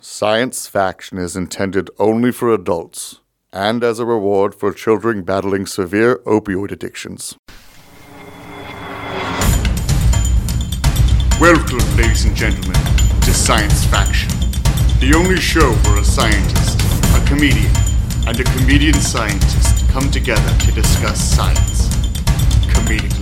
Science Faction is intended only for adults, and as a reward for children battling severe opioid addictions. Welcome, ladies and gentlemen, to Science Faction, the only show where a scientist, a comedian, and a comedian scientist come together to discuss science, comedically.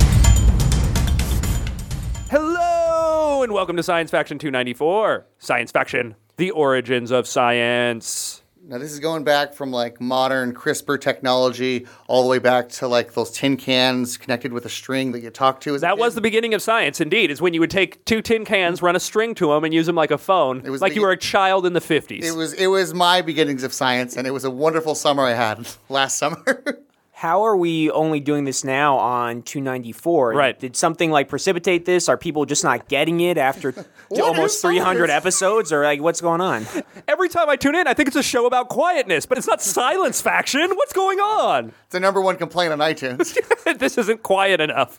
Hello, and welcome to Science Faction 294. Science Faction, the origins of science. Now, this is going back from, modern CRISPR technology all the way back to, those tin cans connected with a string that you talk to as a That kid. was the beginning of science, indeed, is when you would take two tin cans, run a string to them, and use them like a phone, It was like you were a child in the 50s. It was my beginnings of science, and it was a wonderful summer I had last summer. How are we only doing this now on 294? Right. Did something precipitate this? Are people just not getting it after almost 300 episodes? Or what's going on? Every time I tune in, I think it's a show about quietness, but it's not Silence Faction. What's going on? It's the number one complaint on iTunes. This isn't quiet enough.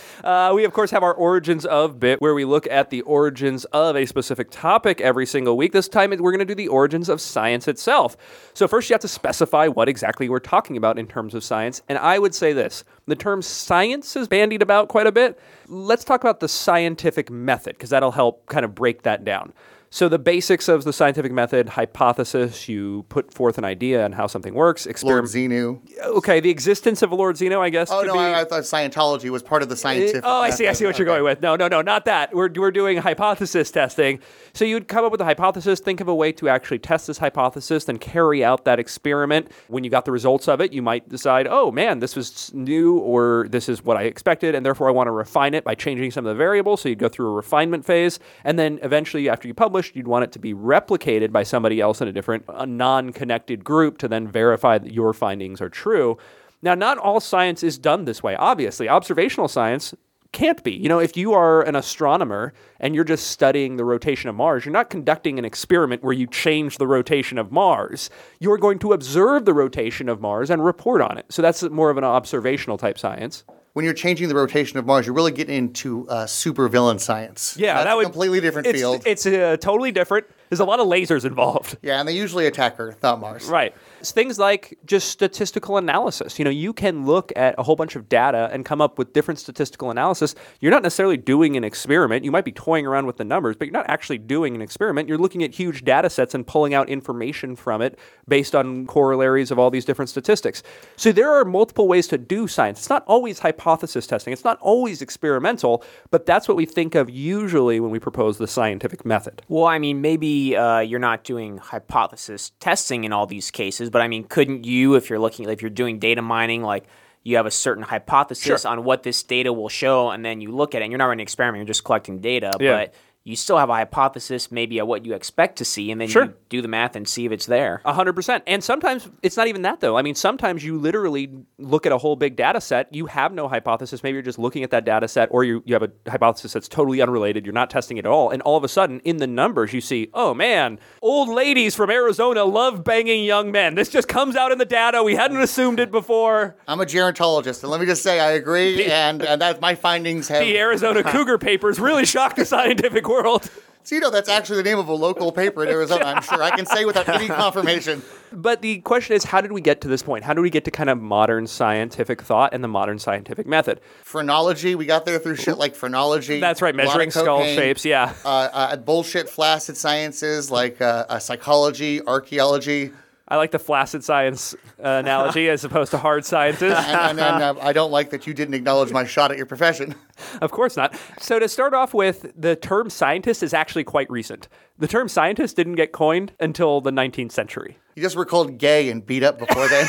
We, of course, have our Origins of bit, where we look at the origins of a specific topic every single week. This time, we're going to do the origins of science itself. So first, you have to specify what exactly we're talking about in terms of science. And I would say this. The term science is bandied about quite a bit. Let's talk about the scientific method, because that'll help kind of break that down. So the basics of the scientific method: hypothesis, you put forth an idea on how something works. Lord Xenu. Okay, the existence of Lord Zeno, I guess. Oh, no, I thought Scientology was part of the scientific I see what you're going with. No, not that. We're doing hypothesis testing. So you'd come up with a hypothesis, think of a way to actually test this hypothesis, then carry out that experiment. When you got the results of it, you might decide, oh man, this was new, or this is what I expected, and therefore I want to refine it by changing some of the variables. So you'd go through a refinement phase, and then eventually, after you publish, you'd want it to be replicated by somebody else in a non-connected group to then verify that your findings are true. Now, not all science is done this way, obviously. Observational science can't be. If you are an astronomer and you're just studying the rotation of Mars, you're not conducting an experiment where you change the rotation of Mars. You're going to observe the rotation of Mars and report on it. So that's more of an observational type science. When you're changing the rotation of Mars, you're really getting into supervillain science. Yeah, That's a completely different field. It's totally different. There's a lot of lasers involved. Yeah, and they usually attack Earth, not Mars. Right. It's things like just statistical analysis. You can look at a whole bunch of data and come up with different statistical analysis. You're not necessarily doing an experiment. You might be toying around with the numbers, but you're not actually doing an experiment. You're looking at huge data sets and pulling out information from it based on corollaries of all these different statistics. So there are multiple ways to do science. It's not always hypothesis testing. It's not always experimental, but that's what we think of usually when we propose the scientific method. Well, maybe you're not doing hypothesis testing in all these cases, but couldn't you, if you're doing data mining, you have a certain hypothesis on what this data will show, and then you look at it, and you're not running an experiment, you're just collecting data, but you still have a hypothesis maybe at what you expect to see, and then you do the math and see if it's there. 100%. And sometimes it's not even that, though. Sometimes you literally look at a whole big data set. You have no hypothesis. Maybe you're just looking at that data set, or you have a hypothesis that's totally unrelated. You're not testing it at all. And all of a sudden, in the numbers, you see, oh, man, old ladies from Arizona love banging young men. This just comes out in the data. We hadn't assumed it before. I'm a gerontologist, and let me just say I agree, and that's my findings have... The Arizona Cougar papers really shocked the scientific world. So, that's actually the name of a local paper in Arizona, I'm sure. I can say without any confirmation. But the question is, how did we get to this point? How did we get to kind of modern scientific thought and the modern scientific method? Phrenology, we got there through shit like phrenology. That's right, measuring skull shapes, yeah. Bullshit flaccid sciences like psychology, archaeology. I like the flaccid science analogy as opposed to hard sciences. and I don't like that you didn't acknowledge my shot at your profession. Of course not. So to start off with, the term scientist is actually quite recent. The term scientist didn't get coined until the 19th century. You just were called gay and beat up before then.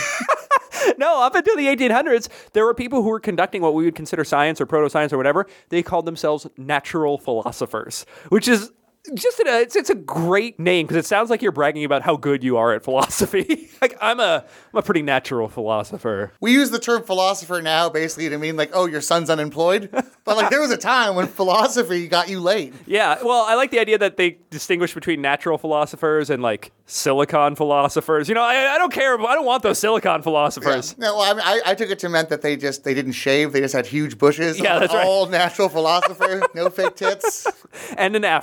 No, up until the 1800s, there were people who were conducting what we would consider science or proto-science or whatever. They called themselves natural philosophers, which is... it's a great name because it sounds like you're bragging about how good you are at philosophy. I'm a pretty natural philosopher. We use the term philosopher now basically to mean your son's unemployed. But there was a time when philosophy got you laid. Yeah, well, I like the idea that they distinguish between natural philosophers and silicon philosophers. I don't care. I don't want those silicon philosophers. Yeah. No, I took it to meant that they didn't shave. They just had huge bushes. Yeah, that's right. All natural philosopher, no fake tits. And an afro.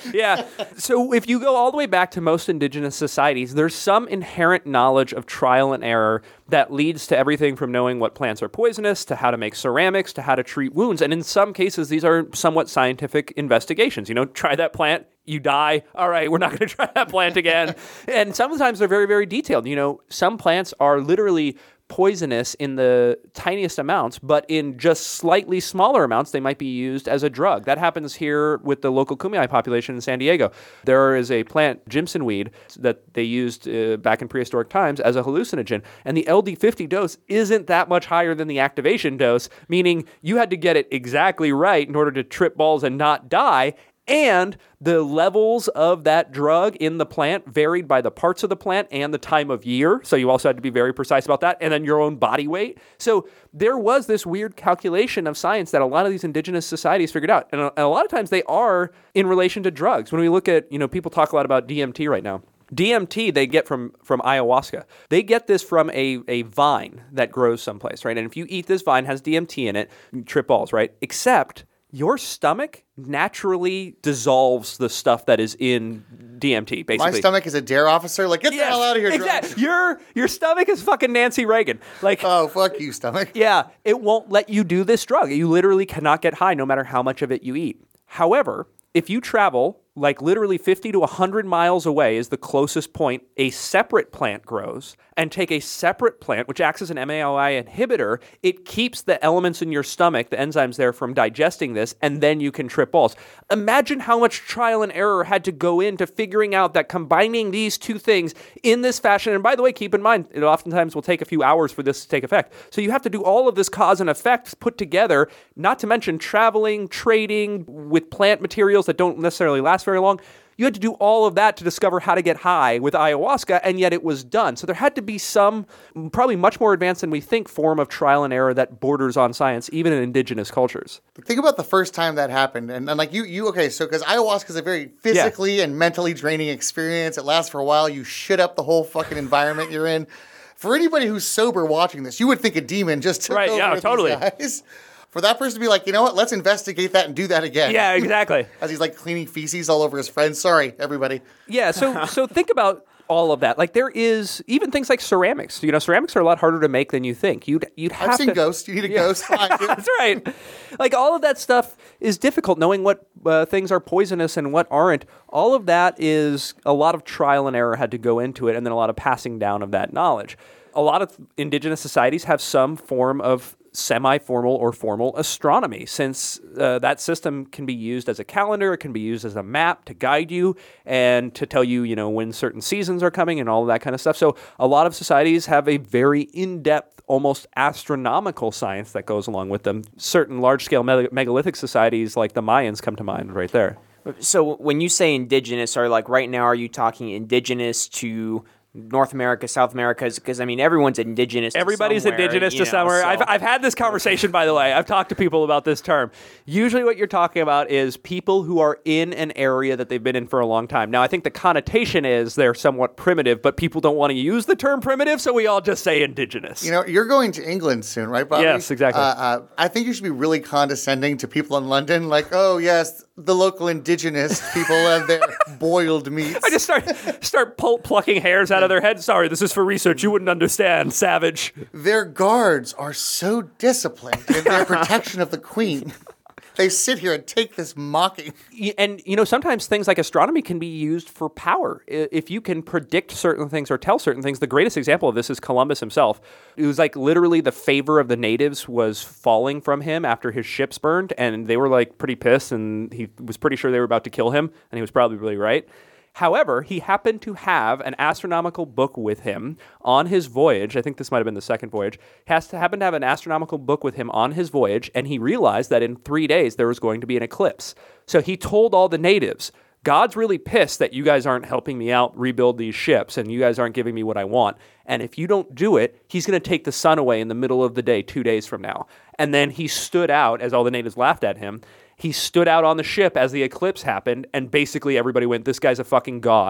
Yeah. So if you go all the way back to most indigenous societies, there's some inherent knowledge of trial and error that leads to everything from knowing what plants are poisonous to how to make ceramics to how to treat wounds. And in some cases, these are somewhat scientific investigations. Try that plant, you die. All right, we're not going to try that plant again. And sometimes they're very, very detailed. Some plants are literally poisonous in the tiniest amounts, but in just slightly smaller amounts, they might be used as a drug. That happens here with the local Kumeyaay population in San Diego. There is a plant, Jimson weed, that they used back in prehistoric times as a hallucinogen, and the LD50 dose isn't that much higher than the activation dose, meaning you had to get it exactly right in order to trip balls and not die. And the levels of that drug in the plant varied by the parts of the plant and the time of year. So you also had to be very precise about that. And then your own body weight. So there was this weird calculation of science that a lot of these indigenous societies figured out. And a lot of times they are in relation to drugs. When we look at, people talk a lot about DMT right now. DMT they get from ayahuasca. They get this from a vine that grows someplace, right? And if you eat this vine, it has DMT in it, you trip balls, right? Except your stomach naturally dissolves the stuff that is in DMT, basically. My stomach is a dare officer. Get the hell out of here, exactly. Your stomach is fucking Nancy Reagan. Oh, fuck you, stomach. Yeah, it won't let you do this drug. You literally cannot get high no matter how much of it you eat. However, if you travel literally 50 to 100 miles away is the closest point a separate plant grows, and take a separate plant, which acts as an MAOI inhibitor, it keeps the elements in your stomach, the enzymes there, from digesting this, and then you can trip balls. Imagine how much trial and error had to go into figuring out that combining these two things in this fashion, and by the way, keep in mind, it oftentimes will take a few hours for this to take effect. So you have to do all of this cause and effect put together, not to mention traveling, trading with plant materials that don't necessarily last very long. You had to do all of that to discover how to get high with ayahuasca, and yet it was done. So there had to be some, probably much more advanced than we think, form of trial and error that borders on science, even in indigenous cultures. Think about the first time that happened. And okay, so because ayahuasca is a very physically and mentally draining experience. It lasts for a while. You shit up the whole fucking environment you're in. For anybody who's sober watching this, you would think a demon just took over totally. These guys. For that person to be like, you know what, let's investigate that and do that again. Yeah, exactly. As he's cleaning feces all over his friends. Sorry, everybody. Yeah, so think about all of that. There is even things like ceramics. Ceramics are a lot harder to make than you think. You'd have I've seen Ghost. You need a ghost. That's right. All of that stuff is difficult. Knowing what things are poisonous and what aren't. All of that is a lot of trial and error had to go into it, and then a lot of passing down of that knowledge. A lot of indigenous societies have some form of semi-formal or formal astronomy, since that system can be used as a calendar, it can be used as a map to guide you and to tell you, when certain seasons are coming and all of that kind of stuff. So a lot of societies have a very in-depth, almost astronomical science that goes along with them. Certain large-scale megalithic societies like the Mayans come to mind right there. So when you say indigenous, right now, are you talking indigenous to North America, South America, because everyone's indigenous. Everybody's indigenous to somewhere. So. I've had this conversation, by the way. I've talked to people about this term. Usually, what you're talking about is people who are in an area that they've been in for a long time. Now, I think the connotation is they're somewhat primitive, but people don't want to use the term primitive, so we all just say indigenous. You're going to England soon, right, Bobby? Yes, exactly. I think you should be really condescending to people in London, oh yes, the local indigenous people have their boiled meats. I just start plucking hairs out of their head. Sorry, this is for research. You wouldn't understand, savage. Their guards are so disciplined in their protection of the queen. They sit here and take this mocking. And, sometimes things like astronomy can be used for power. If you can predict certain things or tell certain things, the greatest example of this is Columbus himself. It was literally the favor of the natives was falling from him after his ships burned, and they were pretty pissed, and he was pretty sure they were about to kill him, and he was probably really right. However, he happened to have an astronomical book with him on his voyage. I think this might have been the second voyage. Happened to have an astronomical book with him on his voyage, and he realized that in 3 days there was going to be an eclipse. So he told all the natives, God's really pissed that you guys aren't helping me out rebuild these ships, and you guys aren't giving me what I want. And if you don't do it, he's going to take the sun away in the middle of the day 2 days from now. And then he stood out, as all the natives laughed at him, he stood out on the ship as the eclipse happened, and basically everybody went, this guy's a fucking god.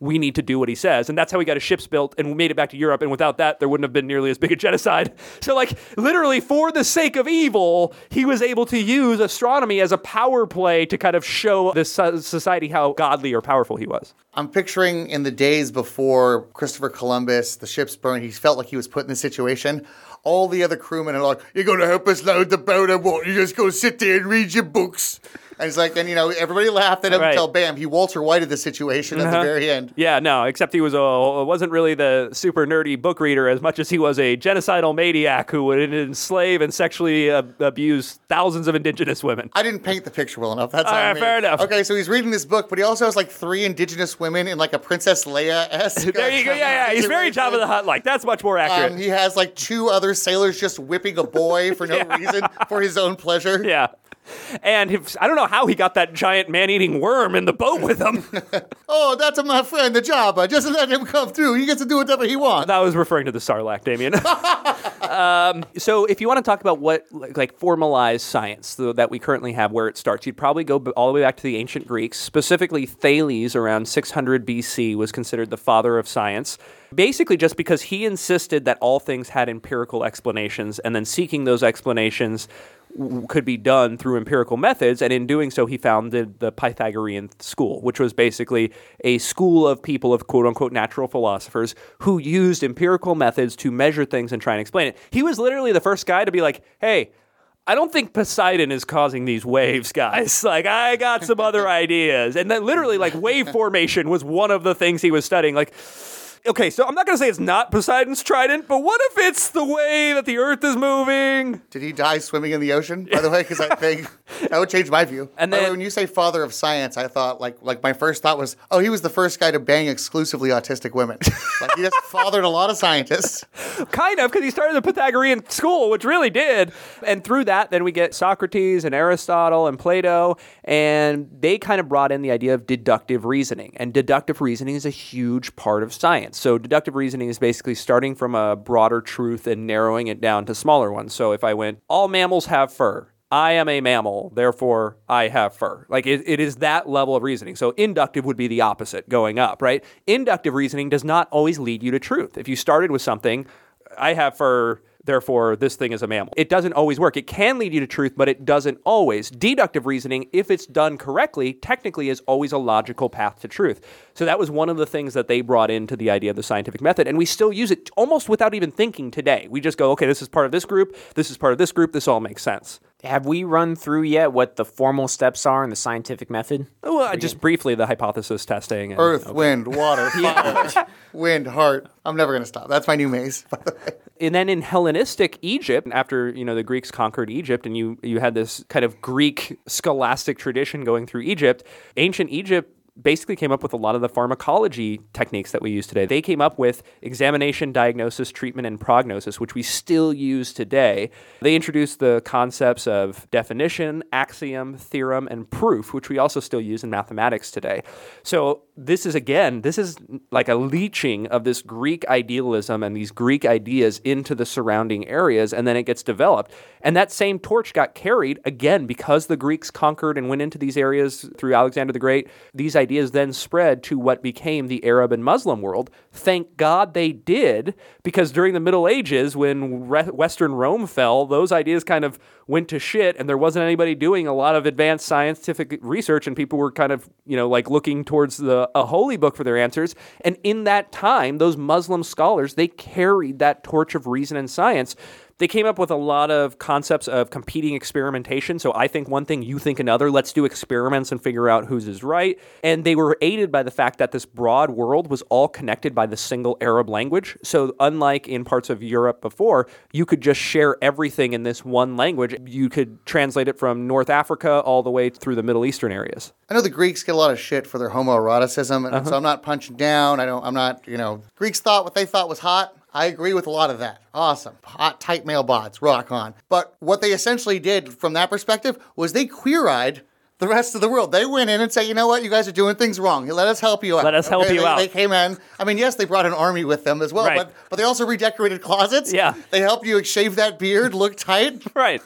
we need to do what he says. And that's how he got his ships built and made it back to Europe. And without that, there wouldn't have been nearly as big a genocide. So like literally for the sake of evil, he was able to use astronomy as a power play to kind of show this society how godly or powerful he was. I'm picturing in the days before Christopher Columbus, the ships burned, he felt like he was put in this situation. All the other crewmen are like, "You're going to help us load the boat or what? You just go sit there and read your books." And it's like, and everybody laughed at him until bam, he Walter Whited the situation at the very end. Yeah, no, except he wasn't really the super nerdy book reader as much as he was a genocidal maniac who would enslave and sexually abuse thousands of indigenous women. I didn't paint the picture well enough. That's all right, fair enough. Okay, so he's reading this book, but he also has like 3 indigenous women in like a Princess Leia-esque. There you go. Yeah. He's very Jabba the Hutt like. That's much more accurate. He has like 2 other sailors just whipping a boy for no reason, for his own pleasure. Yeah. And I don't know how he got that giant man-eating worm in the boat with him. Oh, that's my friend, the Jabba. Just let him come through. He gets to do whatever he wants. I was referring to the Sarlacc, Damien. So if you want to talk about what like formalized science that we currently have, where it starts, you'd probably go all the way back to the ancient Greeks. Specifically, Thales, around 600 BC, was considered the father of science. Basically just because he insisted that all things had empirical explanations, and then seeking those explanations could be done through empirical methods, and in doing so, he founded the Pythagorean school, which was basically a school of people, of quote-unquote natural philosophers, who used empirical methods to measure things and try and explain it. He was literally the first guy to be like, hey, I don't think Poseidon is causing these waves, guys. Like, I got some other ideas. And then literally, like, wave formation was one of the things he was studying. Like, okay, so I'm not going to say it's not Poseidon's trident, but what if it's the way that the Earth is moving? Did he die swimming in the ocean, by the way? Because I think that would change my view. And then, then, when you say father of science, I thought, like my first thought was, oh, he was the first guy to bang exclusively autistic women. Like, he just fathered a lot of scientists. Kind of, because he started the Pythagorean school, which really did. And through that, then we get Socrates and Aristotle and Plato, and they kind of brought in the idea of deductive reasoning. And deductive reasoning is a huge part of science. So deductive reasoning is basically starting from a broader truth and narrowing it down to smaller ones. So if I went, all mammals have fur. I am a mammal, therefore I have fur. Like it is that level of reasoning. So inductive would be the opposite, going up, right? Inductive reasoning does not always lead you to truth. If you started with something, I have fur, therefore this thing is a mammal. It doesn't always work. It can lead you to truth, but it doesn't always. Deductive reasoning, if it's done correctly, technically is always a logical path to truth. So that was one of the things that they brought into the idea of the scientific method, and we still use it almost without even thinking today. We just go, okay, this is part of this group, this is part of this group, this all makes sense. Have we run through yet what the formal steps are in the scientific method? Well, just briefly, the hypothesis testing. And, Earth, wind, water, fire, wind, heart. I'm never going to stop. That's my new maze, by the way. And then in Hellenistic Egypt, after the Greeks conquered Egypt, and you had this kind of Greek scholastic tradition going through Egypt, ancient Egypt basically came up with a lot of the pharmacology techniques that we use today. They came up with examination, diagnosis, treatment, and prognosis, which we still use today. They introduced the concepts of definition, axiom, theorem, and proof, which we also still use in mathematics today. So this is like a leaching of this Greek idealism and these Greek ideas into the surrounding areas, and then it gets developed. And that same torch got carried, again, because the Greeks conquered and went into these areas through Alexander the Great. These ideas then spread to what became the Arab and Muslim world. Thank God they did, because during the Middle Ages, when Western Rome fell, those ideas kind of went to shit, and there wasn't anybody doing a lot of advanced scientific research, and people were kind of, like looking towards a holy book for their answers. And in that time, those Muslim scholars, they carried that torch of reason and science. They came up with a lot of concepts of competing experimentation. So I think one thing, you think another. Let's do experiments and figure out whose is right. And they were aided by the fact that this broad world was all connected by the single Arab language. So unlike in parts of Europe before, you could just share everything in this one language. You could translate it from North Africa all the way through the Middle Eastern areas. I know the Greeks get a lot of shit for their homoeroticism, and so I'm not punching down. I'm not, Greeks thought what they thought was hot. I agree with a lot of that. Awesome. Hot, tight male bods. Rock on. But what they essentially did from that perspective was they queer-eyed the rest of the world. They went in and said, you know what? You guys are doing things wrong. Let us help you out. Let us help you out. They came in. I mean, yes, they brought an army with them as well, right. but they also redecorated closets. Yeah. They helped you shave that beard, look tight. Right.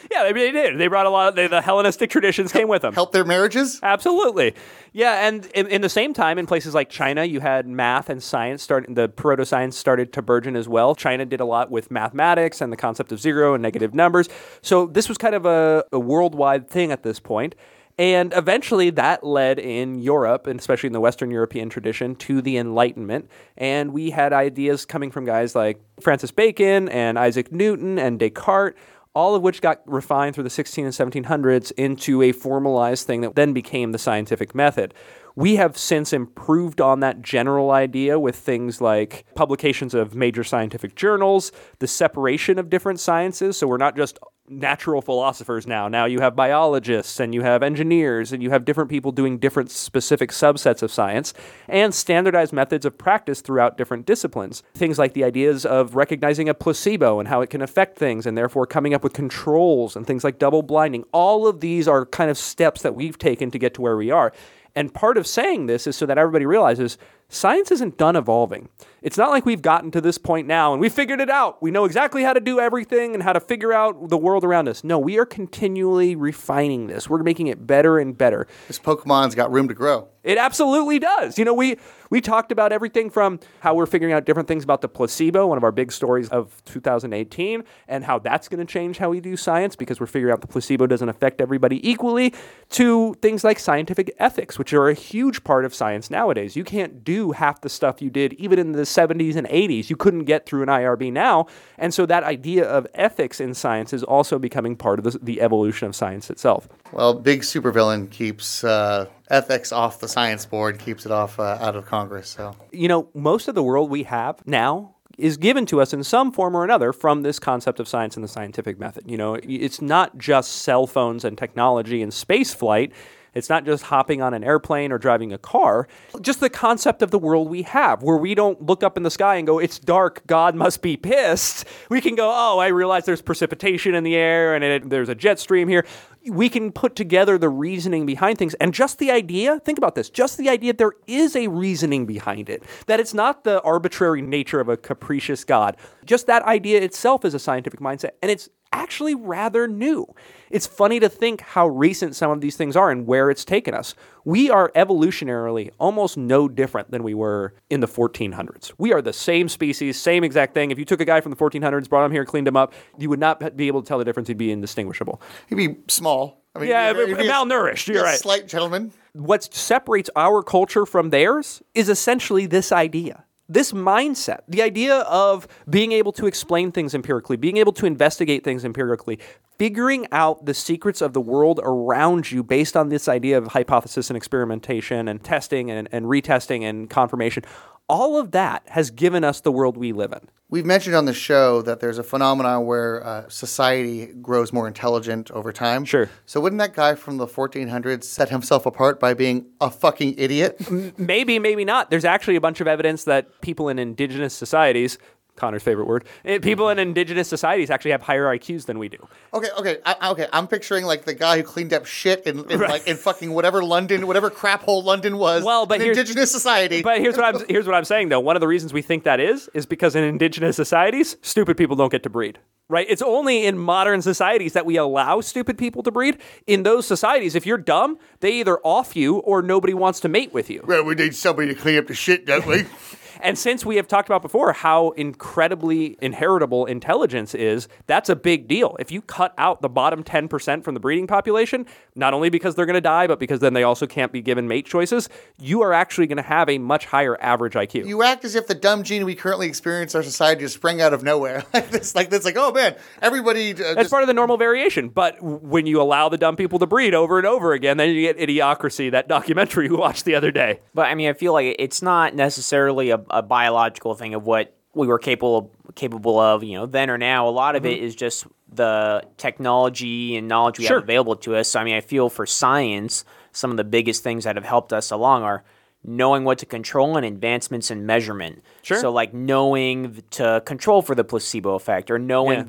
Yeah, they did. They brought a lot of the Hellenistic traditions came with them. Help their marriages? Absolutely. Yeah, and in the same time, in places like China, you had math and science the proto-science started to burgeon as well. China did a lot with mathematics and the concept of zero and negative numbers. So this was kind of a worldwide thing at this point. And eventually that led in Europe, and especially in the Western European tradition, to the Enlightenment. And we had ideas coming from guys like Francis Bacon and Isaac Newton and Descartes, all of which got refined through the 16 and 1700s into a formalized thing that then became the scientific method. We have since improved on that general idea with things like publications of major scientific journals, the separation of different sciences. So we're not just natural philosophers now. Now you have biologists and you have engineers and you have different people doing different specific subsets of science, and standardized methods of practice throughout different disciplines. Things like the ideas of recognizing a placebo and how it can affect things, and therefore coming up with controls and things like double blinding. All of these are kind of steps that we've taken to get to where we are. And part of saying this is so that everybody realizes science isn't done evolving. It's not like we've gotten to this point now and we figured it out. We know exactly how to do everything and how to figure out the world around us. No, we are continually refining this. We're making it better and better. This Pokemon's got room to grow. It absolutely does. You know, we talked about everything from how we're figuring out different things about the placebo, one of our big stories of 2018, and how that's going to change how we do science because we're figuring out the placebo doesn't affect everybody equally, to things like scientific ethics, which are a huge part of science nowadays. You can't do half the stuff you did even in the 70s and 80s. You couldn't get through an IRB now. And so that idea of ethics in science is also becoming part of the evolution of science itself. Well, big supervillain keeps ethics off the science board, keeps it off out of Congress. So, you know, most of the world we have now is given to us in some form or another from this concept of science and the scientific method. You know, it's not just cell phones and technology and space flight. It's not just hopping on an airplane or driving a car. Just the concept of the world we have, where we don't look up in the sky and go, it's dark, God must be pissed. We can go, oh, I realize there's precipitation in the air and there's a jet stream here. We can put together the reasoning behind things. And just the idea, think about this, just the idea there is a reasoning behind it, that it's not the arbitrary nature of a capricious God. Just that idea itself is a scientific mindset. And it's actually rather new. It's funny to think how recent some of these things are and where it's taken us. We are evolutionarily almost no different than we were in the 1400s. We are the same species, same exact thing. If you took a guy from the 1400s, brought him here, cleaned him up, you would not be able to tell the difference. He'd be indistinguishable. He'd be small. I mean, yeah, malnourished. You're right. Slight gentleman. What separates our culture from theirs is essentially this idea. This mindset, the idea of being able to explain things empirically, being able to investigate things empirically, figuring out the secrets of the world around you based on this idea of hypothesis and experimentation and testing and retesting and confirmation, all of that has given us the world we live in. We've mentioned on the show that there's a phenomenon where society grows more intelligent over time. Sure. So wouldn't that guy from the 1400s set himself apart by being a fucking idiot? Maybe, maybe not. There's actually a bunch of evidence that people in indigenous societies, Connor's favorite word, people in indigenous societies actually have higher IQs than we do. Okay. I'm picturing like the guy who cleaned up shit in like in fucking whatever London, whatever crap hole London was. Well, but in indigenous society. But here's what I'm saying though. One of the reasons we think that is because in indigenous societies, stupid people don't get to breed. Right? It's only in modern societies that we allow stupid people to breed. In those societies, if you're dumb, they either off you or nobody wants to mate with you. Well, we need somebody to clean up the shit, don't we? And since we have talked about before how incredibly inheritable intelligence is, that's a big deal. If you cut out the bottom 10% from the breeding population, not only because they're going to die, but because then they also can't be given mate choices, you are actually going to have a much higher average IQ. You act as if the dumb gene we currently experience in our society just sprang out of nowhere. like this, oh man, everybody... That's part of the normal variation. But when you allow the dumb people to breed over and over again, then you get Idiocracy, that documentary we watched the other day. But I mean, I feel like it's not necessarily a biological thing of what we were capable of, then or now. A lot of it is just the technology and knowledge we have available to us. So, I mean, I feel for science, some of the biggest things that have helped us along are knowing what to control and advancements in measurement. Sure. So, like knowing to control for the placebo effect or knowing that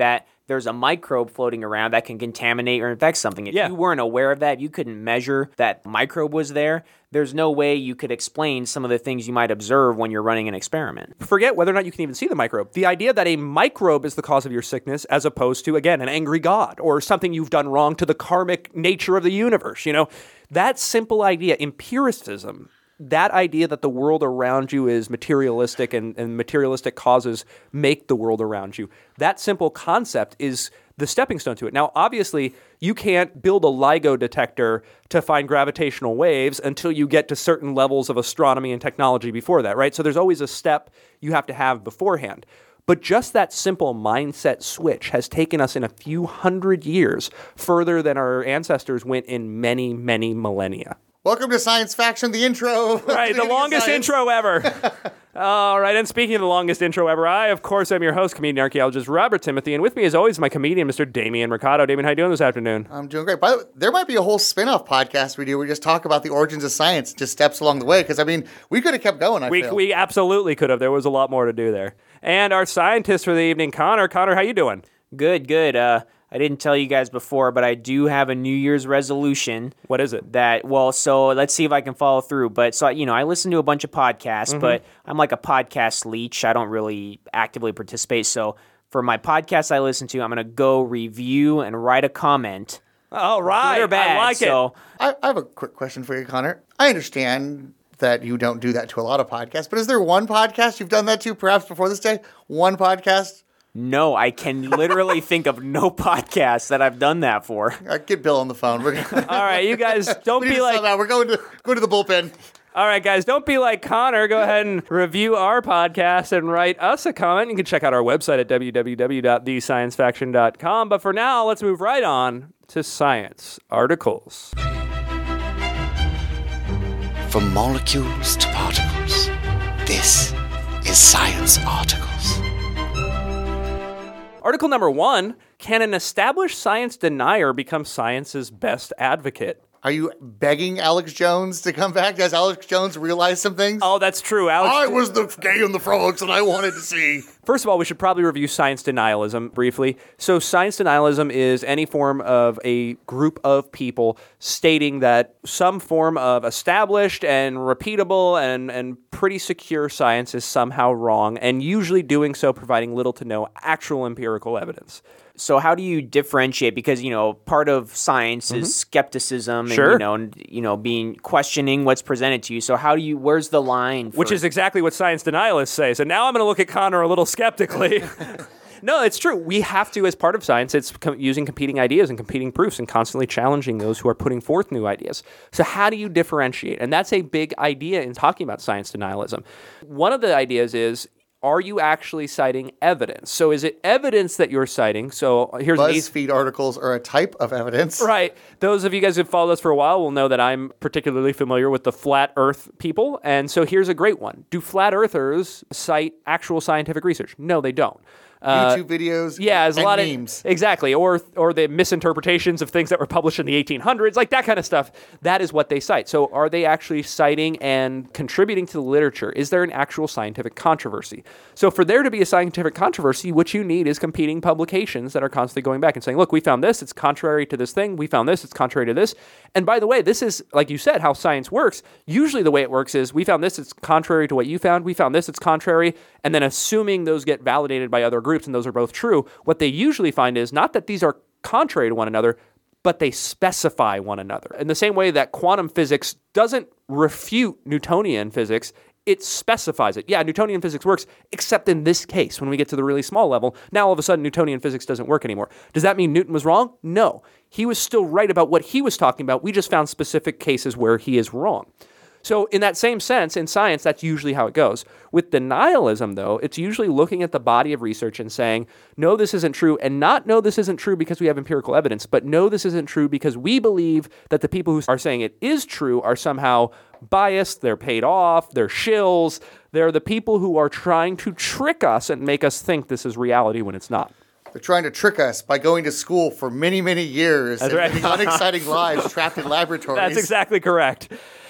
there's a microbe floating around that can contaminate or infect something. If Yeah. you weren't aware of that, you couldn't measure that microbe was there, there's no way you could explain some of the things you might observe when you're running an experiment. Forget whether or not you can even see the microbe. The idea that a microbe is the cause of your sickness as opposed to, again, an angry God or something you've done wrong to the karmic nature of the universe, that simple idea, empiricism, that idea that the world around you is materialistic and materialistic causes make the world around you, that simple concept is the stepping stone to it. Now, obviously, you can't build a LIGO detector to find gravitational waves until you get to certain levels of astronomy and technology before that, right? So there's always a step you have to have beforehand. But just that simple mindset switch has taken us in a few hundred years further than our ancestors went in many, many millennia. Welcome to Science Faction, the intro. Right, the longest intro ever. All right, and speaking of the longest intro ever, I, of course, am your host, comedian archaeologist Robert Timothy, and with me, as always, my comedian, Mr. Damien Mercado. Damien, how you doing this afternoon? I'm doing great. By the way, there might be a whole spin-off podcast we do where we just talk about the origins of science, just steps along the way, because, we could have kept going, I feel. We absolutely could have. There was a lot more to do there. And our scientist for the evening, Connor. Connor, how you doing? Good. I didn't tell you guys before, but I do have a New Year's resolution. What is it? So let's see if I can follow through. But so, I listen to a bunch of podcasts, but I'm like a podcast leech. I don't really actively participate. So for my podcast I listen to, I'm going to go review and write a comment. All right. Good or bad. I like it. I have a quick question for you, Connor. I understand that you don't do that to a lot of podcasts, but is there one podcast you've done that to, perhaps before this day? One podcast? No, I can literally think of no podcast that I've done that for. Get Bill on the phone. All right, you guys, don't be like... We're going to the bullpen. All right, guys, don't be like Connor. Go ahead and review our podcast and write us a comment. You can check out our website at www.thesciencefaction.com. But for now, let's move right on to science articles. From molecules to particles, this is Science Articles. Article number 1, can an established science denier become science's best advocate? Are you begging Alex Jones to come back? Does Alex Jones realize some things? Oh, that's true. I was the gay in the frogs and I wanted to see. First of all, we should probably review science denialism briefly. So science denialism is any form of a group of people stating that some form of established and repeatable and pretty secure science is somehow wrong, and usually doing so providing little to no actual empirical evidence. So how do you differentiate? Because, part of science is skepticism Sure. and, being questioning what's presented to you. So where's the line? Which is exactly what science denialists say. So now I'm going to look at Connor a little skeptically. No, it's true. We have to, as part of science, it's using competing ideas and competing proofs and constantly challenging those who are putting forth new ideas. So how do you differentiate? And that's a big idea in talking about science denialism. One of the ideas is, are you actually citing evidence? So is it evidence that you're citing? So here's BuzzFeed articles are a type of evidence. Right. Those of you guys who've followed us for a while will know that I'm particularly familiar with the flat earth people. And so here's a great one. Do flat earthers cite actual scientific research? No, they don't. YouTube videos, yeah, there's a lot memes. Exactly, or the misinterpretations of things that were published in the 1800s, like that kind of stuff. That is what they cite. So are they actually citing and contributing to the literature? Is there an actual scientific controversy? So for there to be a scientific controversy, what you need is competing publications that are constantly going back and saying, look, we found this, it's contrary to this thing. We found this, it's contrary to this. And by the way, this is, like you said, how science works. Usually the way it works is we found this, it's contrary to what you found. We found this, it's contrary. And then assuming those get validated by other groups and those are both true, what they usually find is not that these are contrary to one another, but they specify one another. In the same way that quantum physics doesn't refute Newtonian physics, it specifies it. Yeah, Newtonian physics works, except in this case, when we get to the really small level, now all of a sudden Newtonian physics doesn't work anymore. Does that mean Newton was wrong? No. He was still right about what he was talking about. We just found specific cases where he is wrong. So in that same sense, in science, that's usually how it goes. With denialism, though, it's usually looking at the body of research and saying, no, this isn't true, and not no, this isn't true because we have empirical evidence, but no, this isn't true because we believe that the people who are saying it is true are somehow biased, they're paid off, they're shills, they're the people who are trying to trick us and make us think this is reality when it's not. They're trying to trick us by going to school for many, many years and living unexciting lives trapped in laboratories. That's exactly correct.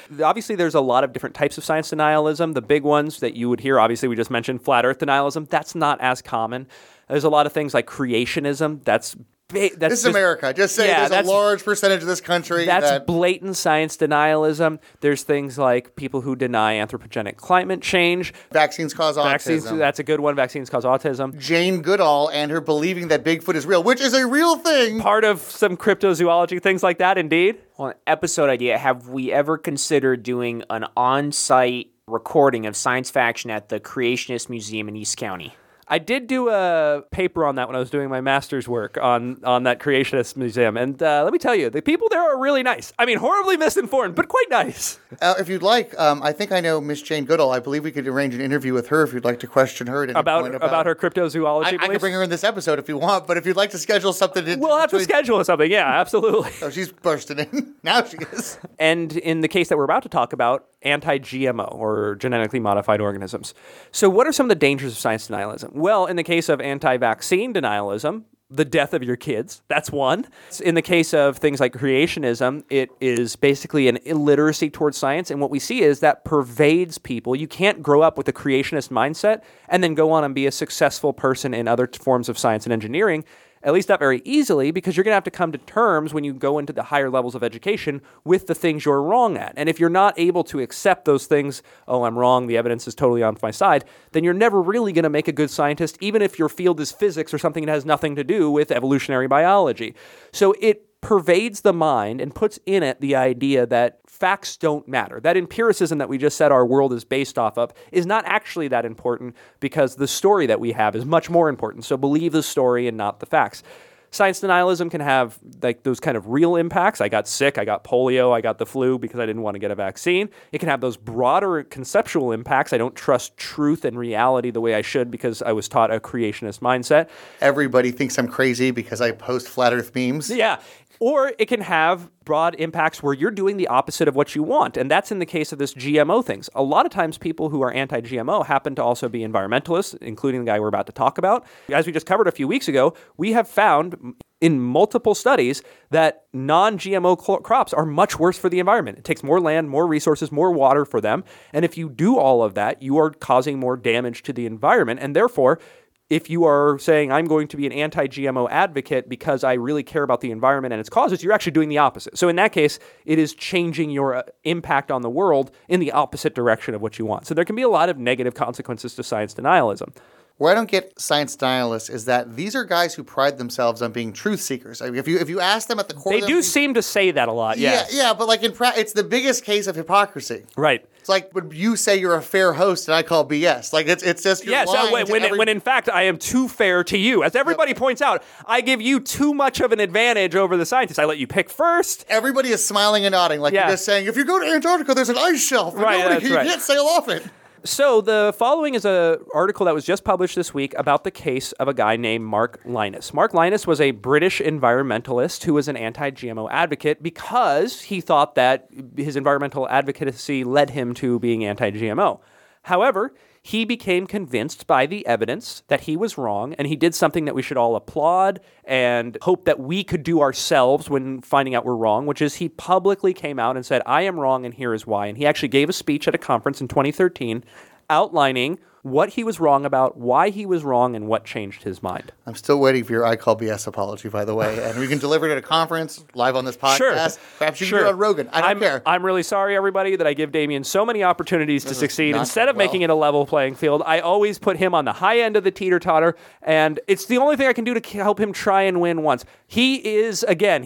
Obviously, there's a lot of different types of science denialism. The big ones that you would hear, obviously, we just mentioned flat Earth denialism. That's not as common. There's a lot of things like creationism. That's This is America. Just say there's a large percentage of this country that's blatant science denialism. There's things like people who deny anthropogenic climate change. Vaccines cause autism. That's a good one. Vaccines cause autism. Jane Goodall and her believing that Bigfoot is real, which is a real thing. Part of some cryptozoology, things like that, indeed. Well, an episode idea. Have we ever considered doing an on-site recording of Science Faction at the Creationist Museum in East County? I did do a paper on that when I was doing my master's work on that Creationist Museum. And let me tell you, the people there are really nice. I mean, horribly misinformed, but quite nice. If you'd like, I think I know Miss Jane Goodall. I believe we could arrange an interview with her if you'd like to question her at any point about her cryptozoology I could bring her in this episode if you want, but if you'd like to schedule something... We'll have to schedule something, yeah, absolutely. Oh, she's bursting in. Now she is. And in the case that we're about to talk about, anti-GMO, or genetically modified organisms. So what are some of the dangers of science denialism? Well, in the case of anti-vaccine denialism, the death of your kids, that's one. In the case of things like creationism, it is basically an illiteracy towards science, and what we see is that pervades people. You can't grow up with a creationist mindset and then go on and be a successful person in other forms of science and engineering, at least not very easily, because you're going to have to come to terms when you go into the higher levels of education with the things you're wrong at. And if you're not able to accept those things, oh, I'm wrong, the evidence is totally on my side, then you're never really going to make a good scientist, even if your field is physics or something that has nothing to do with evolutionary biology. So it pervades the mind and puts in it the idea that facts don't matter. That empiricism that we just said our world is based off of is not actually that important, because the story that we have is much more important. So believe the story and not the facts. Science denialism can have like those kind of real impacts. I got sick, I got polio, I got the flu because I didn't want to get a vaccine. It can have those broader conceptual impacts. I don't trust truth and reality the way I should because I was taught a creationist mindset. Everybody thinks I'm crazy because I post flat earth memes. Yeah. Or it can have broad impacts where you're doing the opposite of what you want. And that's in the case of this GMO things. A lot of times people who are anti-GMO happen to also be environmentalists, including the guy we're about to talk about. As we just covered a few weeks ago, we have found in multiple studies that non-GMO crops are much worse for the environment. It takes more land, more resources, more water for them. And if you do all of that, you are causing more damage to the environment. And therefore, if you are saying, I'm going to be an anti-GMO advocate because I really care about the environment and its causes, you're actually doing the opposite. So in that case, it is changing your impact on the world in the opposite direction of what you want. So there can be a lot of negative consequences to science denialism. Where I don't get science denialists is that these are guys who pride themselves on being truth seekers. I mean, if you ask them at the core, they do seem to say that a lot. Yeah, but like it's the biggest case of hypocrisy. Right. It's like when you say you're a fair host and I call BS. Like it's just you're lying so when in fact I am too fair to you, as everybody points out, I give you too much of an advantage over the scientists. I let you pick first. Everybody is smiling and nodding, like you're just saying, if you go to Antarctica, there's an ice shelf. Right. You can't sail off it. So the following is an article that was just published this week about the case of a guy named Mark Lynas. Mark Lynas was a British environmentalist who was an anti-GMO advocate because he thought that his environmental advocacy led him to being anti-GMO. However, he became convinced by the evidence that he was wrong, and he did something that we should all applaud and hope that we could do ourselves when finding out we're wrong, which is he publicly came out and said, I am wrong and here is why. And he actually gave a speech at a conference in 2013 outlining what he was wrong about, why he was wrong, and what changed his mind. I'm still waiting for your I Call BS apology, by the way. And we can deliver it at a conference, live on this podcast. Sure. Perhaps you can do it on Rogan. I don't care. I'm really sorry, everybody, that I give Damien so many opportunities to succeed. Instead of making it a level playing field, I always put him on the high end of the teeter-totter, and it's the only thing I can do to help him try and win once. He is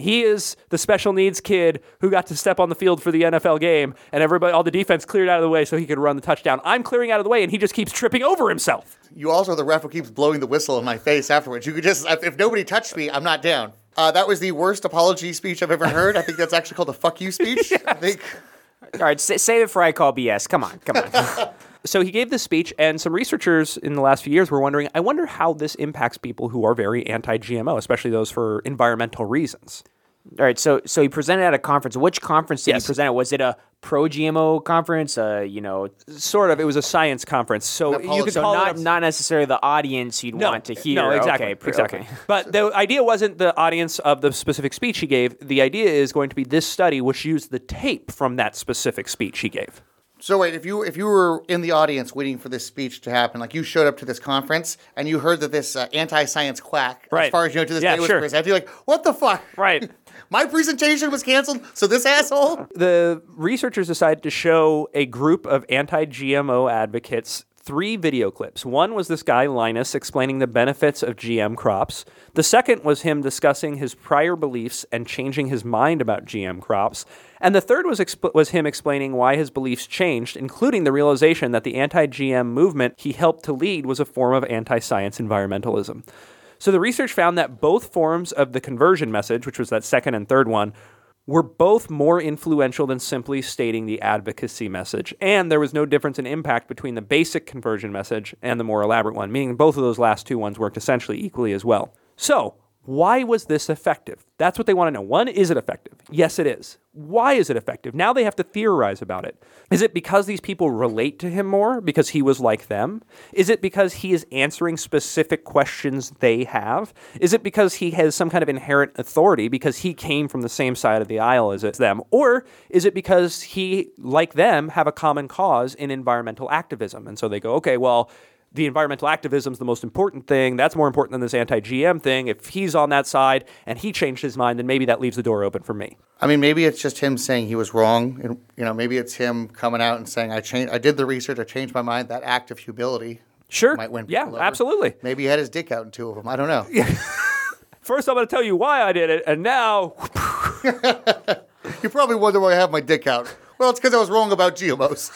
the special needs kid who got to step on the field for the NFL game, and all the defense cleared out of the way so he could run the touchdown. I'm clearing out of the way, and he just keeps tripping over himself. You also are the ref who keeps blowing the whistle in my face afterwards. You could just, if nobody touched me, I'm not down. That was the worst apology speech I've ever heard. I think that's actually called a fuck you speech. Yes. I think. All right, save it for I Call BS. Come on. So he gave this speech, and some researchers in the last few years were wondering, I wonder how this impacts people who are very anti-GMO, especially those for environmental reasons. All right, so he presented at a conference. Which conference did he present at? Was it a pro-GMO conference, Sort of. It was a science conference. So you could so call it not necessarily the audience you'd want to hear. No, exactly. Okay, exactly. okay. But the idea wasn't the audience of the specific speech he gave. The idea is going to be this study, which used the tape from that specific speech he gave. So wait, if you were in the audience waiting for this speech to happen, like you showed up to this conference and you heard that this anti-science quack, Right. as far as you know, to this Yeah, day was sure. presented, you're like, what the fuck? Right. My presentation was canceled, so this asshole? The researchers decided to show a group of anti-GMO advocates 3 video clips. One was this guy, Linus, explaining the benefits of GM crops. The second was him discussing his prior beliefs and changing his mind about GM crops. And the third was him explaining why his beliefs changed, including the realization that the anti-GM movement he helped to lead was a form of anti-science environmentalism. So the research found that both forms of the conversion message, which was that second and third one, were both more influential than simply stating the advocacy message. And there was no difference in impact between the basic conversion message and the more elaborate one, meaning both of those last 2 ones worked essentially equally as well. So, why was this effective? That's what they want to know. One, is it effective? Yes, it is. Why is it effective? Now they have to theorize about it. Is it because these people relate to him more because he was like them? Is it because he is answering specific questions they have? Is it because he has some kind of inherent authority because he came from the same side of the aisle as them? Or is it because he, like them, have a common cause in environmental activism? And so they go, okay, well, the environmental activism is the most important thing. That's more important than this anti-GM thing. If he's on that side and he changed his mind, then maybe that leaves the door open for me. I mean, maybe it's just him saying he was wrong. And, maybe it's him coming out and saying, I did the research, I changed my mind. That act of humility Sure. might win Yeah, people over. absolutely. Maybe he had his dick out in 2 of them. I don't know. First, I'm going to tell you why I did it, and now... You probably wonder why I have my dick out. Well, it's because I was wrong about GMOs.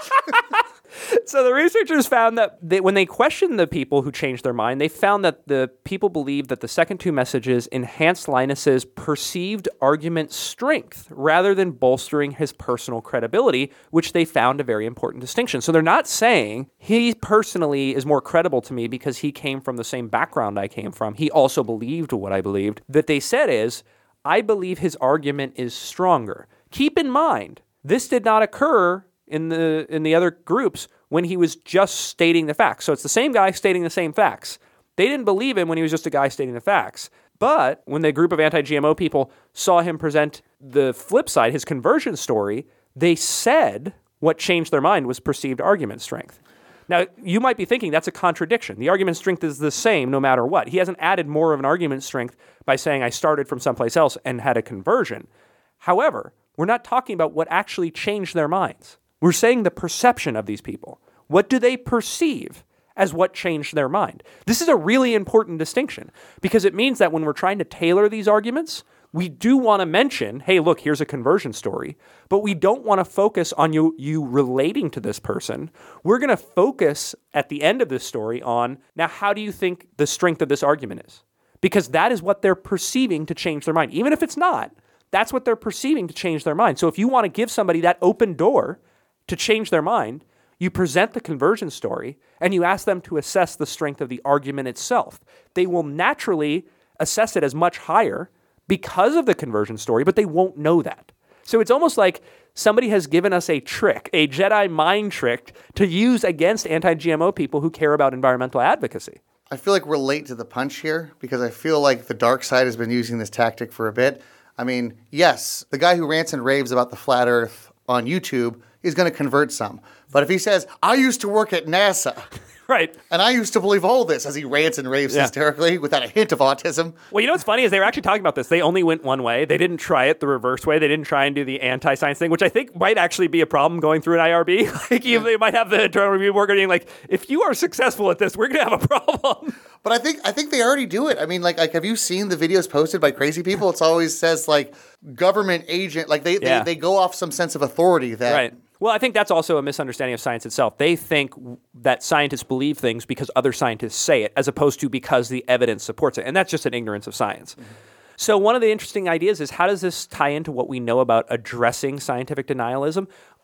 So the researchers found that when they questioned the people who changed their mind, they found that the people believed that the second 2 messages enhanced Linus's perceived argument strength rather than bolstering his personal credibility, which they found a very important distinction. So they're not saying he personally is more credible to me because he came from the same background I came from. He also believed what I believed. What they said is, I believe his argument is stronger. Keep in mind, this did not occur in the other groups when he was just stating the facts. So it's the same guy stating the same facts. They didn't believe him when he was just a guy stating the facts. But when the group of anti-GMO people saw him present the flip side, his conversion story, they said what changed their mind was perceived argument strength. Now, you might be thinking that's a contradiction. The argument strength is the same no matter what. He hasn't added more of an argument strength by saying I started from someplace else and had a conversion. However, we're not talking about what actually changed their minds. We're saying the perception of these people. What do they perceive as what changed their mind? This is a really important distinction because it means that when we're trying to tailor these arguments, we do want to mention, hey, look, here's a conversion story, but we don't want to focus on you relating to this person. We're going to focus at the end of this story on, now, how do you think the strength of this argument is? Because that is what they're perceiving to change their mind. Even if it's not, that's what they're perceiving to change their mind. So if you want to give somebody that open door to change their mind, you present the conversion story and you ask them to assess the strength of the argument itself. They will naturally assess it as much higher because of the conversion story, but they won't know that. So it's almost like somebody has given us a trick, a Jedi mind trick to use against anti-GMO people who care about environmental advocacy. I feel like we're late to the punch here because I feel like the dark side has been using this tactic for a bit. I mean, yes, the guy who rants and raves about the flat earth on YouTube is going to convert some. But if he says, I used to work at NASA, Right. and I used to believe all this, as he rants and raves hysterically without a hint of autism. Well, you know what's funny is they were actually talking about this. They only went one way. They didn't try it the reverse way. They didn't try and do the anti-science thing, which I think might actually be a problem going through an IRB. They might have the internal review board being like, if you are successful at this, we're going to have a problem. But I think they already do it. I mean, like have you seen the videos posted by crazy people? It always says like government agent, like they go off some sense of authority that. Right. Well, I think that's also a misunderstanding of science itself. They think that scientists believe things because other scientists say it, as opposed to because the evidence supports it. And that's just an ignorance of science. Mm-hmm. So one of the interesting ideas is, how does this tie into what we know about addressing scientific denialism?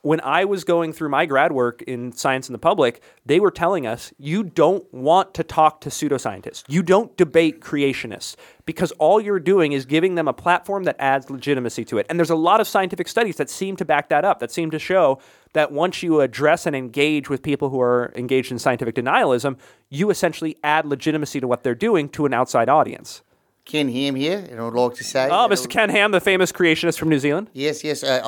when I was going through my grad work in Science in the Public, they were telling us, you don't want to talk to pseudoscientists. You don't debate creationists because all you're doing is giving them a platform that adds legitimacy to it. And there's a lot of scientific studies that seem to back that up, that seem to show that once you address and engage with people who are engaged in scientific denialism, you essentially add legitimacy to what they're doing to an outside audience. Ken Ham here, and I'd like to say... Oh, Mr. Ken Ham, the famous creationist from New Zealand? Yes,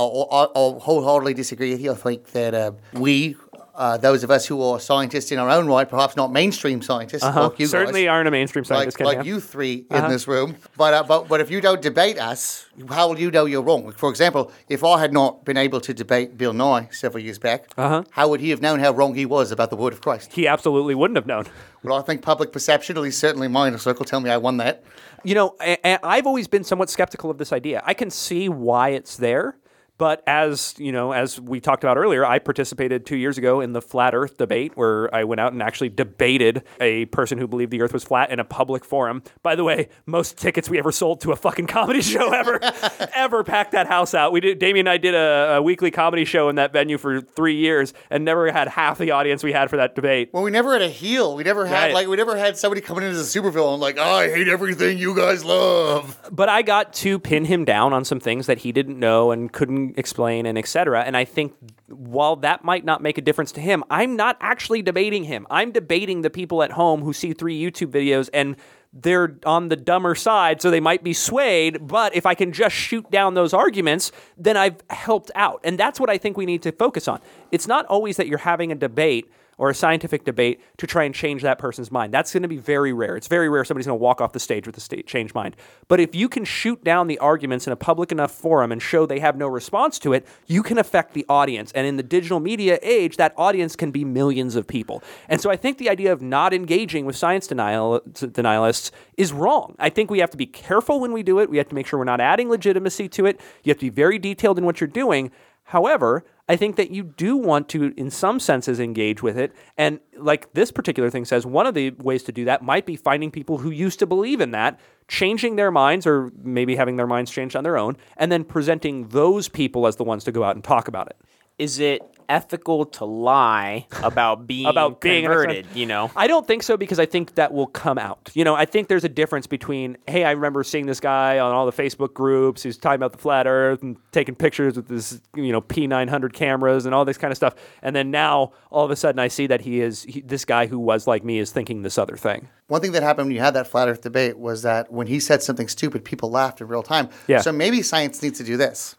I'll wholeheartedly disagree with you. I think that we, those of us who are scientists in our own right, perhaps not mainstream scientists like you Certainly guys, aren't a mainstream scientist, Ken like Ham. you three in this room. But if you don't debate us, how will you know you're wrong? For example, if I had not been able to debate Bill Nye several years back, how would he have known how wrong he was about the word of Christ? He absolutely wouldn't have known. Well, I think public perception, at least certainly my inner circle, tell me I won that. You know, I've always been somewhat skeptical of this idea. I can see why it's there. But as we talked about earlier, I participated 2 years ago in the Flat Earth debate where I went out and actually debated a person who believed the Earth was flat in a public forum. By the way, most tickets we ever sold to a fucking comedy show ever packed that house out. Damien and I did a weekly comedy show in that venue for 3 years and never had half the audience we had for that debate. Well, we never had a heel. We never had Right. we never had somebody coming in as a supervillain like, oh, I hate everything you guys love. But I got to pin him down on some things that he didn't know and couldn't explain and etc. And I think while that might not make a difference to him, I'm not actually debating him. I'm debating the people at home who see 3 YouTube videos and they're on the dumber side, so they might be swayed. But if I can just shoot down those arguments, then I've helped out. And that's what I think we need to focus on. It's not always that you're having a debate or a scientific debate to try and change that person's mind. That's going to be very rare. It's very rare somebody's going to walk off the stage with a changed mind. But if you can shoot down the arguments in a public enough forum and show they have no response to it, you can affect the audience. And in the digital media age, that audience can be millions of people. And so I think the idea of not engaging with science denialists is wrong. I think we have to be careful when we do it. We have to make sure we're not adding legitimacy to it. You have to be very detailed in what you're doing. However, I think that you do want to, in some senses, engage with it. And like this particular thing says, one of the ways to do that might be finding people who used to believe in that, changing their minds or maybe having their minds changed on their own, and then presenting those people as the ones to go out and talk about it. Is it ethical to lie about being converted, you know? I don't think so because I think that will come out. You know, I think there's a difference between, hey, I remember seeing this guy on all the Facebook groups, he's talking about the flat earth and taking pictures with this, P900 cameras and all this kind of stuff. And then now all of a sudden I see that this guy who was like me is thinking this other thing. One thing that happened when you had that flat earth debate was that when he said something stupid, people laughed in real time. Yeah. So maybe science needs to do this.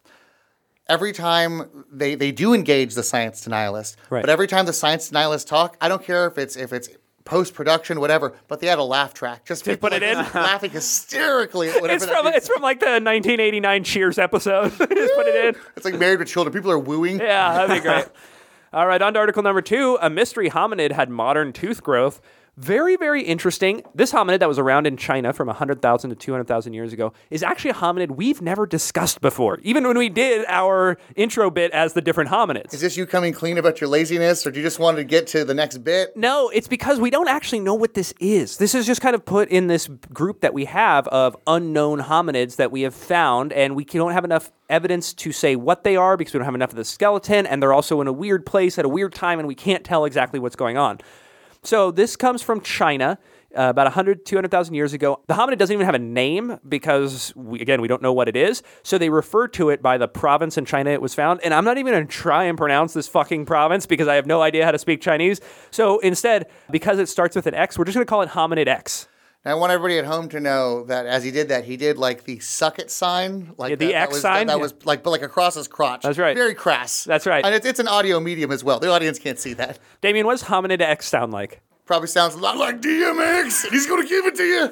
Every time they do engage the science denialist, Right. but every time the science denialists talk, I don't care if it's post-production, whatever, but they had a laugh track. Just people put it in? laughing hysterically at whatever It's from like the 1989 Cheers episode. Just put it in. It's like Married with Children. People are wooing. Yeah, that'd be great. All right, on to article number 2. A mystery hominid had modern tooth growth. Very, very interesting. This hominid that was around in China from 100,000 to 200,000 years ago is actually a hominid we've never discussed before, even when we did our intro bit as the different hominids. Is this you coming clean about your laziness, or do you just want to get to the next bit? No, it's because we don't actually know what this is. This is just kind of put in this group that we have of unknown hominids that we have found, and we don't have enough evidence to say what they are because we don't have enough of the skeleton, and they're also in a weird place at a weird time, and we can't tell exactly what's going on. So this comes from China about 100, 200,000 years ago. The hominid doesn't even have a name because, we don't know what it is. So they refer to it by the province in China it was found. And I'm not even going to try and pronounce this fucking province because I have no idea how to speak Chinese. So instead, because it starts with an X, we're just going to call it hominid X. Now, I want everybody at home to know that as he did that, he did like the suck it sign. Like the X sign? That was like, but like across his crotch. That's right. Very crass. That's right. And it's an audio medium as well. The audience can't see that. Damien, what does hominid X sound like? Probably sounds a lot like DMX. He's going to give it to you.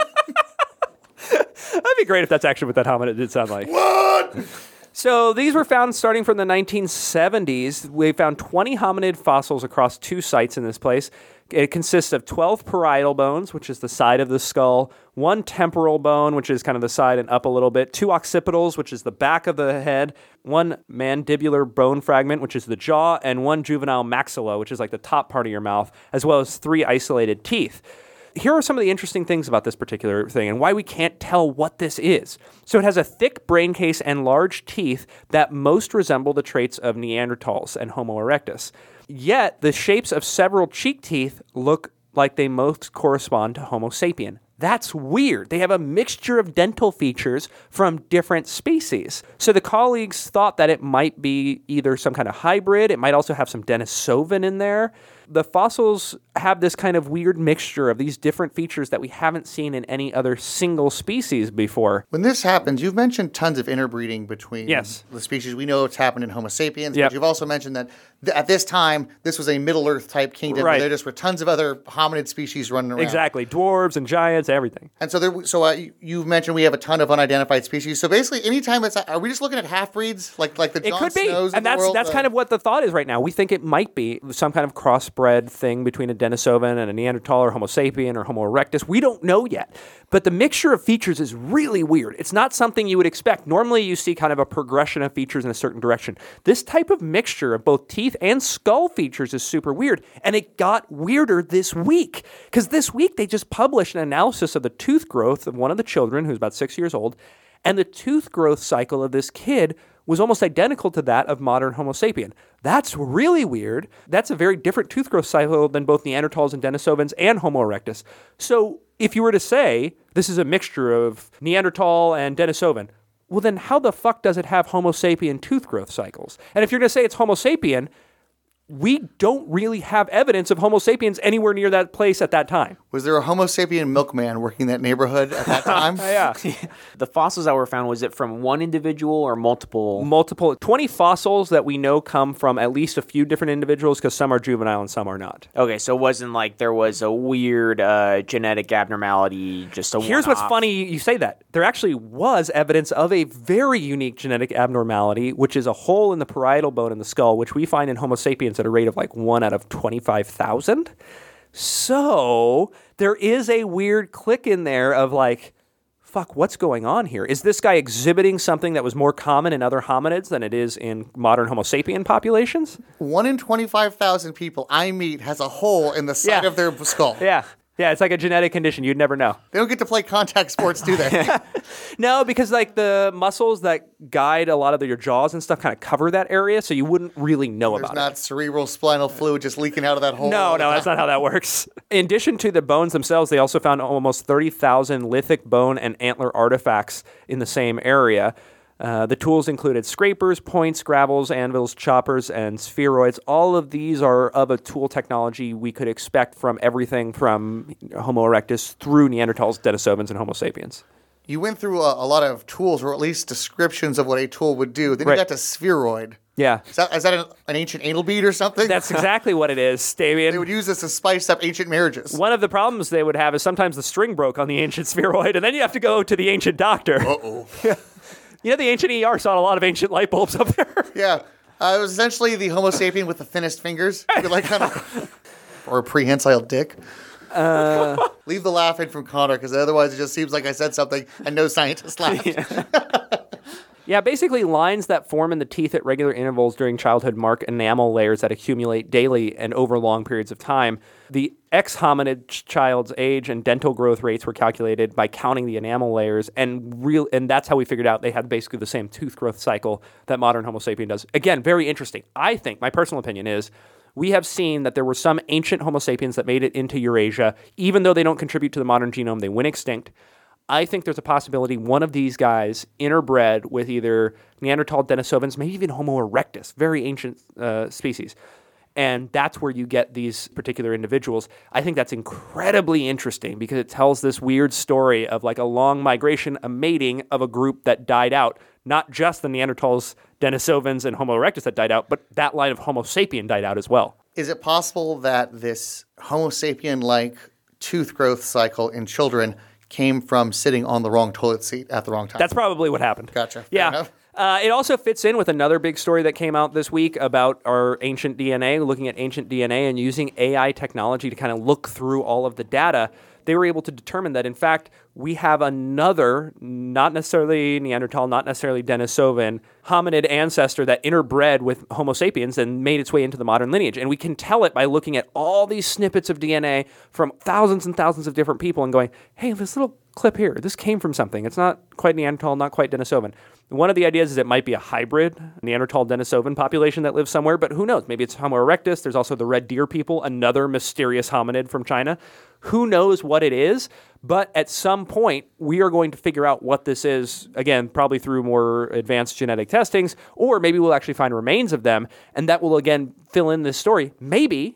That'd be great if that's actually what that hominid did sound like. What? So these were found starting from the 1970s. We found 20 hominid fossils across 2 sites in this place. It consists of 12 parietal bones, which is the side of the skull, 1 temporal bone, which is kind of the side and up a little bit, 2 occipitals, which is the back of the head, 1 mandibular bone fragment, which is the jaw, and 1 juvenile maxilla, which is like the top part of your mouth, as well as 3 isolated teeth. Here are some of the interesting things about this particular thing and why we can't tell what this is. So it has a thick brain case and large teeth that most resemble the traits of Neanderthals and Homo erectus. Yet the shapes of several cheek teeth look like they most correspond to Homo sapien. That's weird. They have a mixture of dental features from different species. So the colleagues thought that it might be either some kind of hybrid. It might also have some Denisovan in there. The fossils have this kind of weird mixture of these different features that we haven't seen in any other single species before. When this happens, you've mentioned tons of interbreeding between Yes. the species. We know it's happened in Homo sapiens, Yep. but you've also mentioned that at this time, this was a Middle Earth type kingdom Right. where there just were tons of other hominid species running around. Exactly. Dwarves and giants, everything. And so you've mentioned we have a ton of unidentified species. So basically, anytime are we just looking at half-breeds? Like the It Jon could be. Snows of And the world? that's kind of what the thought is right now. We think it might be some kind of crossbred thing between a Denisovan and a Neanderthal or Homo sapien or Homo erectus. We don't know yet. But the mixture of features is really weird. It's not something you would expect. Normally you see kind of a progression of features in a certain direction. This type of mixture of both teeth and skull features is super weird. And it got weirder this week. Because this week they just published an analysis of the tooth growth of one of the children who's about 6 years old. And the tooth growth cycle of this kid was almost identical to that of modern Homo sapien. That's really weird. That's a very different tooth growth cycle than both Neanderthals and Denisovans and Homo erectus. So if you were to say this is a mixture of Neanderthal and Denisovan, well then how the fuck does it have Homo sapien tooth growth cycles? And if you're going to say it's Homo sapien, we don't really have evidence of Homo sapiens anywhere near that place at that time. Was there a Homo sapien milkman working that neighborhood at that time? Yeah. The fossils that were found, was it from one individual or multiple? 20 fossils that we know come from at least a few different individuals because some are juvenile and some are not. Okay, so it wasn't like there was a weird genetic abnormality, just a Here's what's one-off. funny, you say that. There actually was evidence of a very unique genetic abnormality, which is a hole in the parietal bone in the skull, which we find in Homo sapiens at a rate of like 1 out of 25,000. So there is a weird click in there of like, fuck, what's going on here? Is this guy exhibiting something that was more common in other hominids than it is in modern Homo sapien populations? 1 in 25,000 people I meet has a hole in the side Yeah. of their skull. Yeah. Yeah, it's like a genetic condition. You'd never know. They don't get to play contact sports, do they? No, because like the muscles that guide a lot of your jaws and stuff kind of cover that area, so you wouldn't really know There's about not cerebral spinal fluid just leaking out of that hole. it. all No, the that's time. not how that works. In addition to the bones themselves, they also found almost 30,000 lithic bone and antler artifacts in the same area. The tools included scrapers, points, gravels, anvils, choppers, and spheroids. All of these are of a tool technology we could expect from everything from Homo erectus through Neanderthals, Denisovans, and Homo sapiens. You went through a lot of tools, or at least descriptions of what a tool would do. Then Right. you got to spheroid. Yeah. Is that an ancient anal bead or something? That's exactly what it is, Damien. They would use this to spice up ancient marriages. One of the problems they would have is sometimes the string broke on the ancient spheroid, and then you have to go to the ancient doctor. Uh-oh. You know, the ancient ER saw a lot of ancient light bulbs up there. Yeah. It was essentially the Homo sapien with the thinnest fingers. You could, like kind of, or a prehensile dick. Leave the laughing from Connor, because otherwise it just seems like I said something and no scientist laughed. Yeah, basically lines that form in the teeth at regular intervals during childhood mark enamel layers that accumulate daily and over long periods of time. The ex-hominid child's age and dental growth rates were calculated by counting the enamel layers, and that's how we figured out they had basically the same tooth growth cycle that modern Homo sapien does. Again, very interesting. I think, my personal opinion is, we have seen that there were some ancient Homo sapiens that made it into Eurasia. Even though they don't contribute to the modern genome, they went extinct. I think there's a possibility one of these guys interbred with either Neanderthal, Denisovans, maybe even Homo erectus, very ancient species. And that's where you get these particular individuals. I think that's incredibly interesting because it tells this weird story of like a long migration, a mating of a group that died out. Not just the Neanderthals, Denisovans, and Homo erectus that died out, but that line of Homo sapien died out as well. Is it possible that this Homo sapien-like tooth growth cycle in children came from sitting on the wrong toilet seat at the wrong time? That's probably what happened. Gotcha. Fair Yeah. enough. It also fits in with another big story that came out this week about our ancient DNA, looking at ancient DNA and using AI technology to kind of look through all of the data. They were able to determine that, in fact, we have another, not necessarily Neanderthal, not necessarily Denisovan, hominid ancestor that interbred with Homo sapiens and made its way into the modern lineage. And we can tell it by looking at all these snippets of DNA from thousands and thousands of different people and going, hey, this little clip here, this came from something. It's not quite Neanderthal, not quite Denisovan. One of the ideas is it might be a hybrid Neanderthal-Denisovan population that lives somewhere, but who knows? Maybe it's Homo erectus. There's also the red deer people, another mysterious hominid from China. Who knows what it is? But at some point, we are going to figure out what this is, again, probably through more advanced genetic testings, or maybe we'll actually find remains of them, and that will, again, fill in this story. Maybe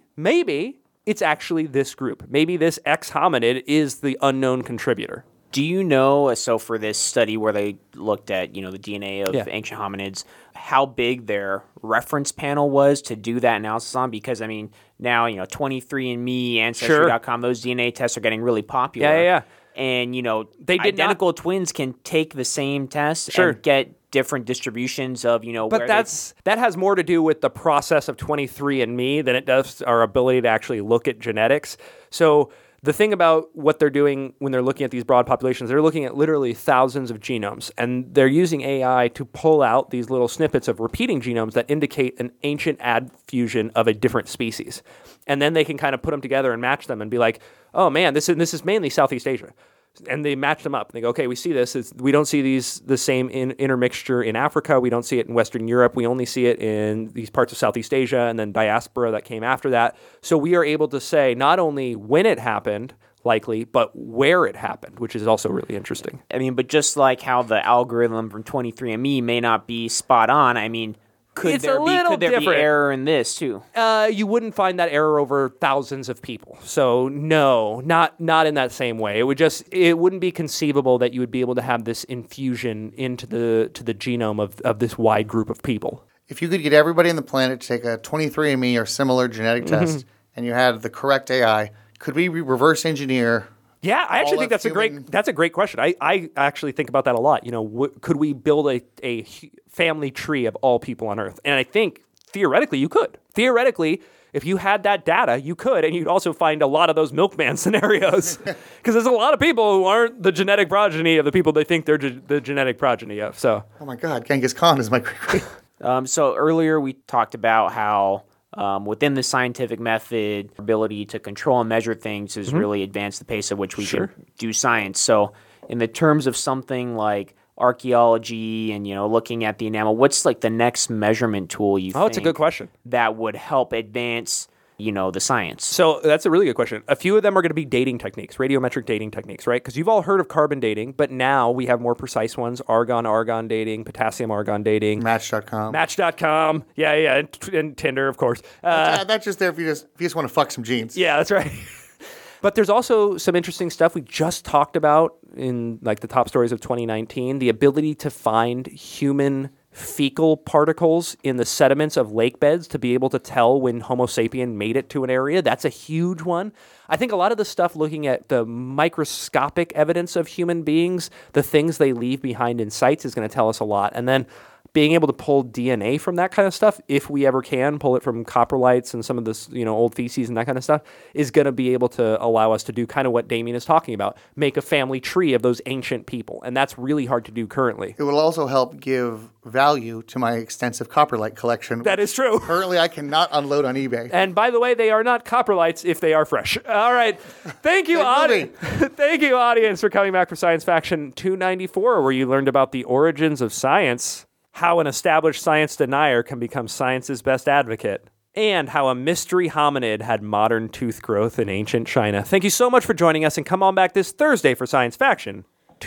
it's actually this group. Maybe this X hominid is the unknown contributor. Do you know, so for this study where they looked at, the DNA of ancient hominids, how big their reference panel was to do that analysis on? Because, now, 23andMe, Ancestry.com, those DNA tests are getting really popular. Yeah. And, identical twins can take the same test and get different distributions of, But that has more to do with the process of 23andMe than it does our ability to actually look at genetics. So the thing about what they're doing when they're looking at these broad populations, they're looking at literally thousands of genomes, and they're using AI to pull out these little snippets of repeating genomes that indicate an ancient adfusion of a different species. And then they can kind of put them together and match them and be like, oh man, this is mainly Southeast Asia. And they match them up. They go, okay, we see this. We don't see the same intermixture in Africa. We don't see it in Western Europe. We only see it in these parts of Southeast Asia and then diaspora that came after that. So we are able to say not only when it happened, likely, but where it happened, which is also really interesting. But just like how the algorithm from 23andMe may not be spot on, could there be error in this too? You wouldn't find that error over thousands of people. So no, not in that same way. It wouldn't be conceivable that you would be able to have this infusion into the genome of this wide group of people. If you could get everybody on the planet to take a 23andMe or similar genetic test, and you had the correct AI, could we reverse engineer? Yeah, I actually think that's a great question. I actually think about that a lot. Could we build a family tree of all people on Earth? And I think theoretically you could. Theoretically, if you had that data, you could, and you'd also find a lot of those milkman scenarios because there's a lot of people who aren't the genetic progeny of the people they think they're the genetic progeny of. So, oh my God, Genghis Khan is my great. So earlier we talked about how within the scientific method, ability to control and measure things has really advanced the pace at which we can do science. So in the terms of something like archaeology and, looking at the enamel, what's like the next measurement tool you think? Oh, it's a good question. That would help advance, the science? So that's a really good question. A few of them are going to be dating techniques, radiometric dating techniques, right? Because you've all heard of carbon dating, but now we have more precise ones, argon dating, potassium-argon dating. Match.com. Yeah, and Tinder, of course. That's just there if you just want to fuck some genes. Yeah, that's right. But there's also some interesting stuff we just talked about in like the top stories of 2019, the ability to find human fecal particles in the sediments of lake beds to be able to tell when Homo sapien made it to an area. That's a huge one. I think a lot of the stuff looking at the microscopic evidence of human beings, the things they leave behind in sites is going to tell us a lot. And then being able to pull DNA from that kind of stuff, if we ever can, pull it from coprolites and some of this, old feces and that kind of stuff, is going to be able to allow us to do kind of what Damien is talking about, make a family tree of those ancient people. And that's really hard to do currently. It will also help give value to my extensive coprolite collection. That is true. Currently, I cannot unload on eBay. And by the way, they are not coprolites if they are fresh. All right. Thank you, audience. Thank you, audience, for coming back for Science Faction 294, where you learned about the origins of science, how an established science denier can become science's best advocate, and how a mystery hominid had modern tooth growth in ancient China. Thank you so much for joining us, and come on back this Thursday for Science Faction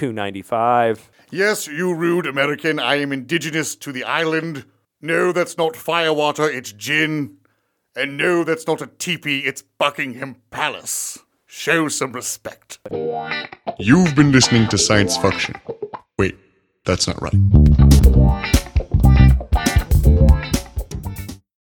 295. Yes, you rude American, I am indigenous to the island. No, that's not firewater, it's gin. And no, that's not a teepee, it's Buckingham Palace. Show some respect. You've been listening to Science Faction. Wait, that's not right.